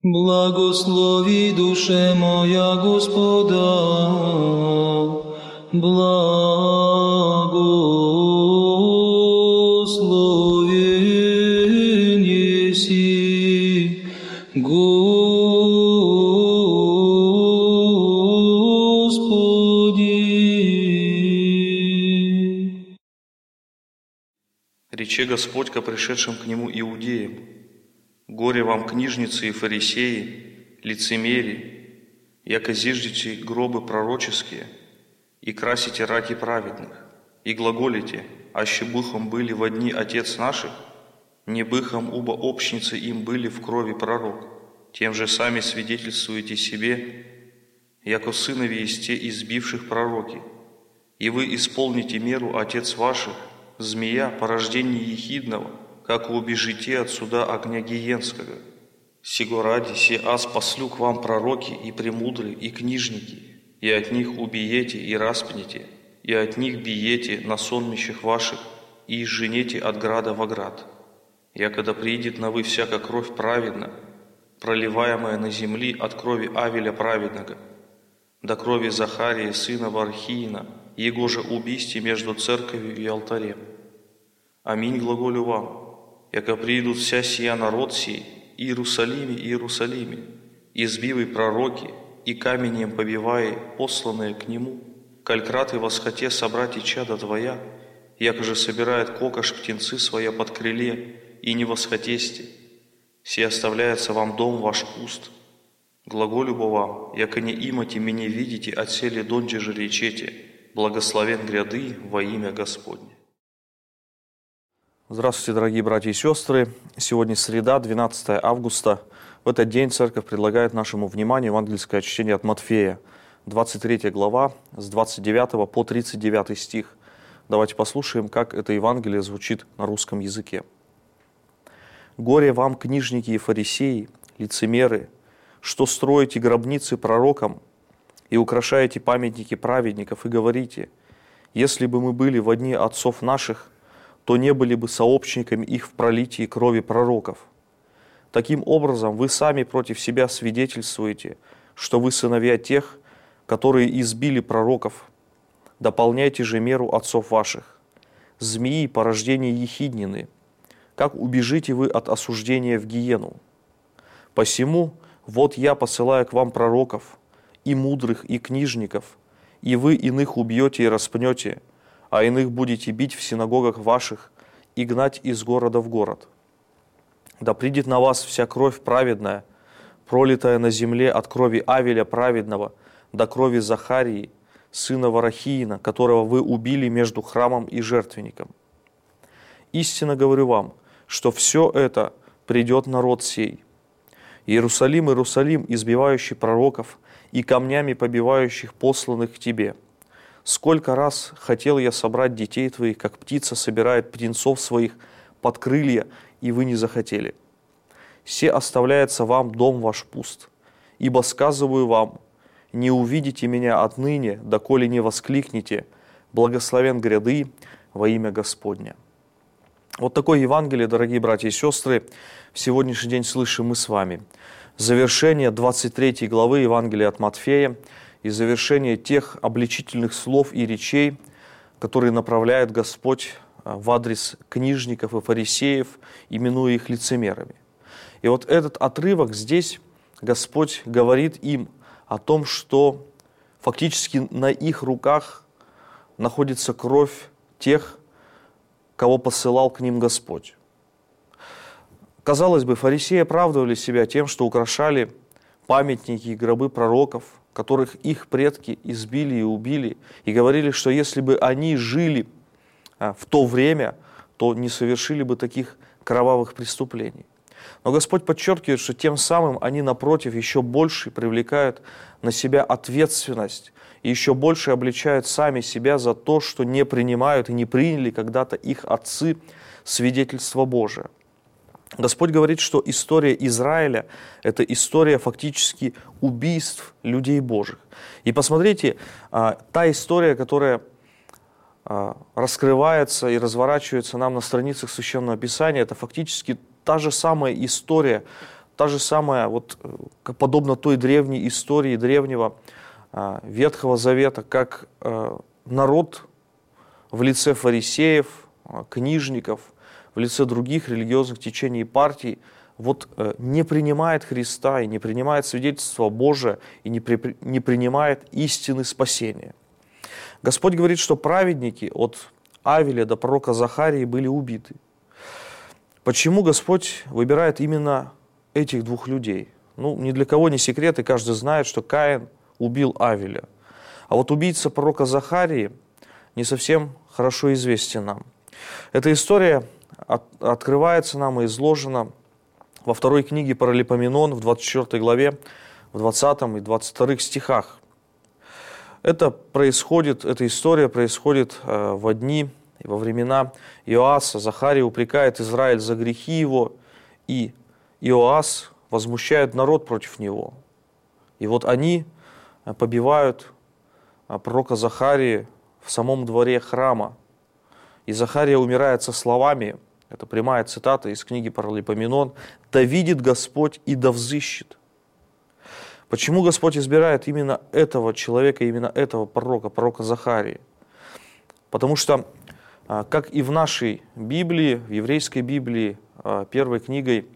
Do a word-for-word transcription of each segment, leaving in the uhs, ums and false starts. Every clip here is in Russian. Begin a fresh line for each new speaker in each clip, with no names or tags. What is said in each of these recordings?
Благослови, душе моя, Господа, благословен еси, Господи.
Рече Господь ко пришедшим к Нему иудеям: горе вам, книжницы и фарисеи, лицемерии, яко зиждете гробы пророческие, и красите раки праведных, и глаголите, аще быхом были во дни отец наших, не быхом, убо общницы им были в крови пророк, тем же сами свидетельствуете себе, яко сынови есть те избивших пророки, и вы исполните меру отец ваших, змея, порождение ехидного, как убежите от суда огня гиенского. Сего ради се аз послю к вам пророки и премудрые, и книжники, и от них убиете и распнете, и от них биете на сонмищах ваших, и изженете от града в град. Якогда приидет на вы всяка кровь праведна, проливаемая на земли от крови Авеля праведного, до крови Захария, сына Вархиина, его же убийстве между церковью и алтарем. Аминь глаголю вам, яко приидут вся сия народ сей, Иерусалиме, Иерусалиме, избивай пророки, и каменем побивай посланные к нему, калькраты восхоте собрать и чада твоя, яко же собирает кокош птенцы своя под крыле, и не восхотесте, се оставляется вам дом ваш пуст. Глаголю бо вам, яко не имате меня видите, отсели донде же речете, благословен гряды во имя Господне.
Здравствуйте, дорогие братья и сестры. Сегодня среда, двенадцатое августа. В этот день Церковь предлагает нашему вниманию евангельское чтение от Матфея, двадцать третья глава, с двадцать девятого по тридцать девятый стих. Давайте послушаем, как это Евангелие звучит на русском языке. «Горе вам, книжники и фарисеи, лицемеры, что строите гробницы пророкам и украшаете памятники праведников, и говорите: если бы мы были во дни отцов наших, то не были бы сообщниками их в пролитии крови пророков. Таким образом, вы сами против себя свидетельствуете, что вы сыновья тех, которые избили пророков. Дополняйте же меру отцов ваших. Змеи, порождение ехиднины, как убежите вы от осуждения в гиену? Посему, вот я посылаю к вам пророков, и мудрых, и книжников, и вы иных убьете и распнете, а иных будете бить в синагогах ваших и гнать из города в город. Да придет на вас вся кровь праведная, пролитая на земле от крови Авеля праведного до крови Захарии, сына Варахиина, которого вы убили между храмом и жертвенником. Истинно говорю вам, что все это придет на род сей. Иерусалим, Иерусалим, избивающий пророков и камнями побивающих посланных к тебе. Сколько раз хотел я собрать детей твоих, как птица собирает птенцов своих под крылья, и вы не захотели. Се оставляется вам дом ваш пуст, ибо сказываю вам, не увидите меня отныне, доколе не воскликнете: благословен гряды во имя Господне». Вот такое Евангелие, дорогие братья и сестры, в сегодняшний день слышим мы с вами. Завершение двадцать третьей главы Евангелия от Матфея и завершение тех обличительных слов и речей, которые направляет Господь в адрес книжников и фарисеев, именуя их лицемерами. И вот этот отрывок здесь Господь говорит им о том, что фактически на их руках находится кровь тех, кого посылал к ним Господь. Казалось бы, фарисеи оправдывали себя тем, что украшали памятники и гробы пророков, которых их предки избили и убили, и говорили, что если бы они жили в то время, то не совершили бы таких кровавых преступлений. Но Господь подчеркивает, что тем самым они, напротив, еще больше привлекают на себя ответственность и еще больше обличают сами себя за то, что не принимают и не приняли когда-то их отцы свидетельство Божие. Господь говорит, что история Израиля – это история фактически убийств людей Божьих. И посмотрите, та история, которая раскрывается и разворачивается нам на страницах Священного Писания, это фактически та же самая история та же самая, вот, подобно той древней истории, древнего а, Ветхого Завета, как а, народ в лице фарисеев, а, книжников, в лице других религиозных течений и партий вот, а, не принимает Христа и не принимает свидетельство Божие и не, при, не принимает истины спасения. Господь говорит, что праведники от Авеля до пророка Захарии были убиты. Почему Господь выбирает именно этих двух людей? Ну, ни для кого не секрет, и каждый знает, что Каин убил Авеля. А вот убийца пророка Захарии не совсем хорошо известен нам. Эта история от, открывается нам и изложена во второй книге Паралипоменон в двадцать четвёртой главе, в двадцатом и двадцать вторых стихах. Это происходит, эта история происходит э, во дни и во времена Иоаса. Захария упрекает Израиль за грехи его, и Иоас возмущает народ против него. И вот они побивают пророка Захарии в самом дворе храма. И Захария умирает со словами, это прямая цитата из книги Паралипоменон: «Да видит Господь и да взыщет». Почему Господь избирает именно этого человека, именно этого пророка, пророка Захарии? Потому что, как и в нашей Библии, в еврейской Библии, первой книгой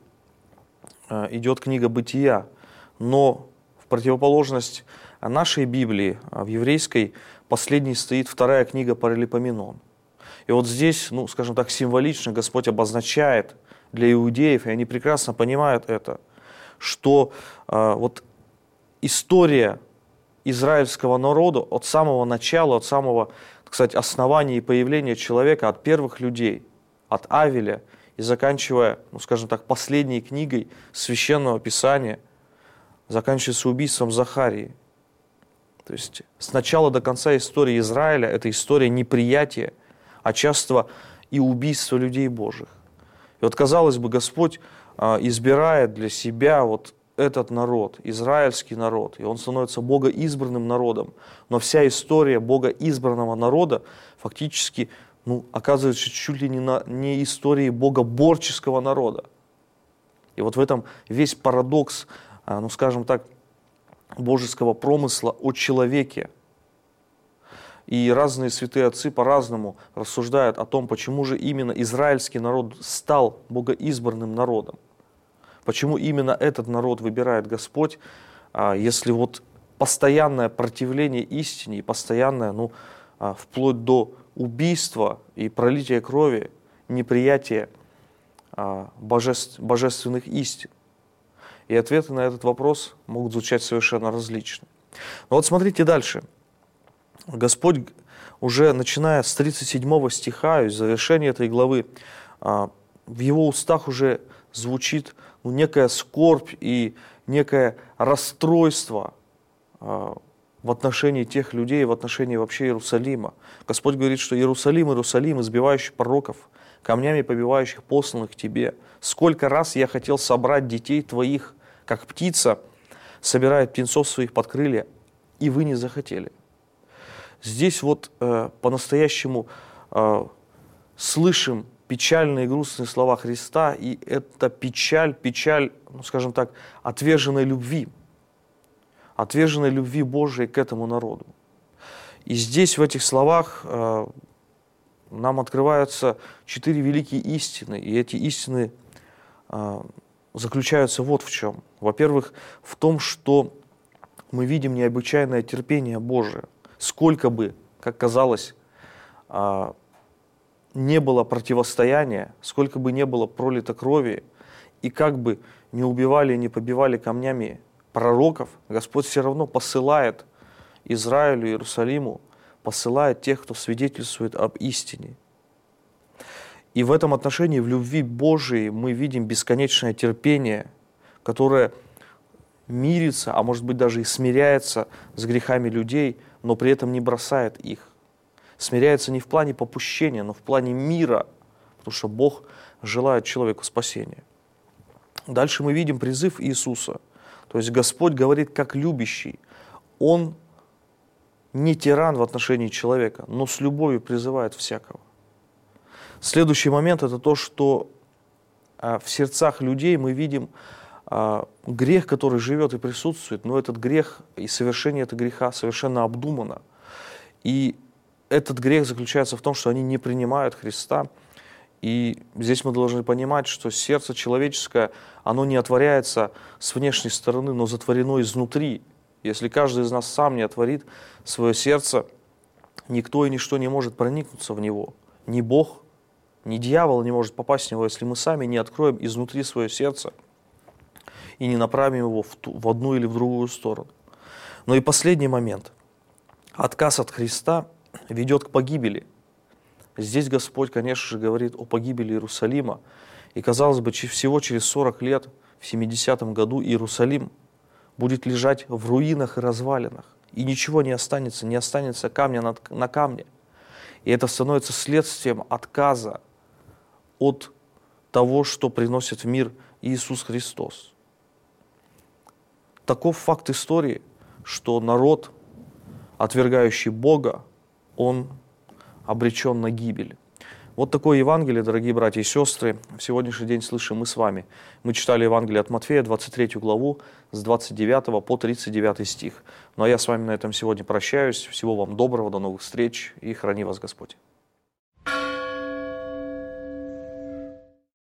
идет книга Бытия, но в противоположность нашей Библии, в еврейской, последней стоит вторая книга Паралипоменон. И вот здесь, ну, скажем так, символично Господь обозначает для иудеев, и они прекрасно понимают это, что э, вот история израильского народа от самого начала, от самого, так сказать, основания и появления человека, от первых людей, от Авеля, и заканчивая, ну, скажем так, последней книгой Священного Писания, заканчивается убийством Захарии. То есть с начала до конца истории Израиля это история неприятия, а часто и убийства людей Божьих. И вот, казалось бы, Господь а, избирает для себя вот этот народ, израильский народ, и он становится богоизбранным народом. Но вся история богоизбранного народа фактически ну, оказывается чуть ли не, на, не историей богоборческого народа. И вот в этом весь парадокс, а, ну, скажем так, божеского промысла о человеке. И разные святые отцы по-разному рассуждают о том, почему же именно израильский народ стал богоизбранным народом. Почему именно этот народ выбирает Господь, если вот постоянное противление истине и постоянное, ну, вплоть до убийства и пролития крови, неприятие божеств, божественных истин. И ответы на этот вопрос могут звучать совершенно различно. Но вот смотрите дальше. Господь уже начиная с тридцать седьмого стиха и завершения этой главы, в его устах уже звучит ну, некая скорбь и некое расстройство в отношении тех людей, в отношении вообще Иерусалима. Господь говорит, что Иерусалим, Иерусалим, избивающий пророков, камнями побивающих посланных к тебе, сколько раз я хотел собрать детей твоих, как птица собирает птенцов своих под крылья, и вы не захотели. Здесь вот э, по-настоящему э, слышим печальные и грустные слова Христа, и это печаль, печаль, ну, скажем так, отверженной любви, отверженной любви Божией к этому народу. И здесь в этих словах э, нам открываются четыре великие истины, и эти истины э, заключаются вот в чем. Во-первых, в том, что мы видим необычайное терпение Божие. Сколько бы, как казалось, не было противостояния, сколько бы не было пролито крови, и как бы не убивали, не побивали камнями пророков, Господь все равно посылает Израилю, Иерусалиму, посылает тех, кто свидетельствует об истине. И в этом отношении, в любви Божией, мы видим бесконечное терпение, которое мирится, а может быть даже и смиряется с грехами людей, но при этом не бросает их. Смиряется не в плане попущения, но в плане мира, потому что Бог желает человеку спасения. Дальше мы видим призыв Иисуса. То есть Господь говорит как любящий. Он не тиран в отношении человека, но с любовью призывает всякого. Следующий момент – это то, что в сердцах людей мы видим а, грех, который живет и присутствует, но этот грех и совершение этого греха совершенно обдумано. И этот грех заключается в том, что они не принимают Христа. И здесь мы должны понимать, что сердце человеческое, оно не отворяется с внешней стороны, но затворено изнутри. Если каждый из нас сам не отворит свое сердце, никто и ничто не может проникнуться в него. Ни Бог, ни дьявол не может попасть в него, если мы сами не откроем изнутри свое сердце и не направим его в, ту, в одну или в другую сторону. Но и последний момент. Отказ от Христа ведет к погибели. Здесь Господь, конечно же, говорит о погибели Иерусалима. И, казалось бы, всего через сорок лет, в семидесятом году, Иерусалим будет лежать в руинах и развалинах. И ничего не останется, не останется камня на, на камне. И это становится следствием отказа от того, что приносит в мир Иисус Христос. Таков факт истории, что народ, отвергающий Бога, он обречен на гибель. Вот такое Евангелие, дорогие братья и сестры, в сегодняшний день слышим мы с вами. Мы читали Евангелие от Матфея, двадцать третью главу, с двадцать девятого по тридцать девятый стих. Ну а я с вами на этом сегодня прощаюсь. Всего вам доброго, до новых встреч и храни вас Господь.